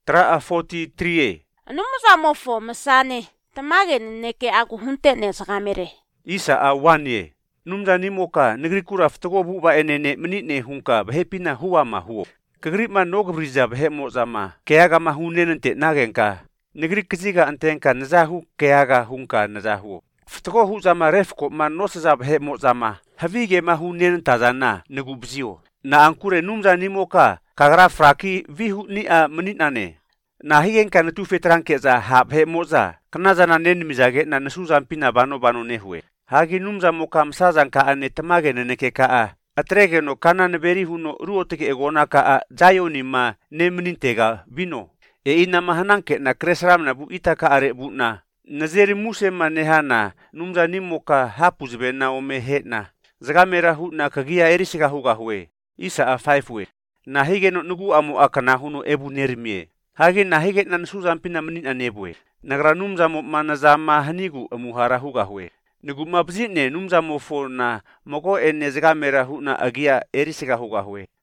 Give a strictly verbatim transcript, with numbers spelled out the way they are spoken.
Tra a forty-three. Ano mo sa mo fo masane. Tamagin neke aku hunte ne sa kamere. Isa a one ye. Numza ni moka negeri kura ftego bu ba enene menit ne hungka bahepina huwa ma huo. Kegrip ma no gebriza bahe mo zama. Keaga ma hunen te nagenka. Negeri keziga antenka nazahu keaga hungka nazahu. Ftego hu zama refko ma no sa bahe mo zama. Havige ma hunen tazana negubzio. Na angkure numza ni moka kagra fraki vihu ni a menit nane. Na higen kana tu fetrangke za hab he moza. Kana zana nen mizage na nasu zampina bano bano nehwe. Hagi numza moka msazan ka ane tamage neke ka a. Atrege no kana neberi huno ruoteke egona ka a jayo ni ma ne menintega vino. E ina mahanangke na kresram na bu ita ka are bu na. Nazeri muse manehana numza ni moka hapuzbe na ome he na. Zagamera hu na kagia erisika huga hue. Isa a five we. Na hige no nugu amu akana huno ebu nerimie. Hage na hige na nsuza mpina menit anebwe. Nagra numza mo manazama hanigu amu harahuga hue. Nugu mabzine numza mo fo na moko ene zagamera hu na agia erisika huga hue.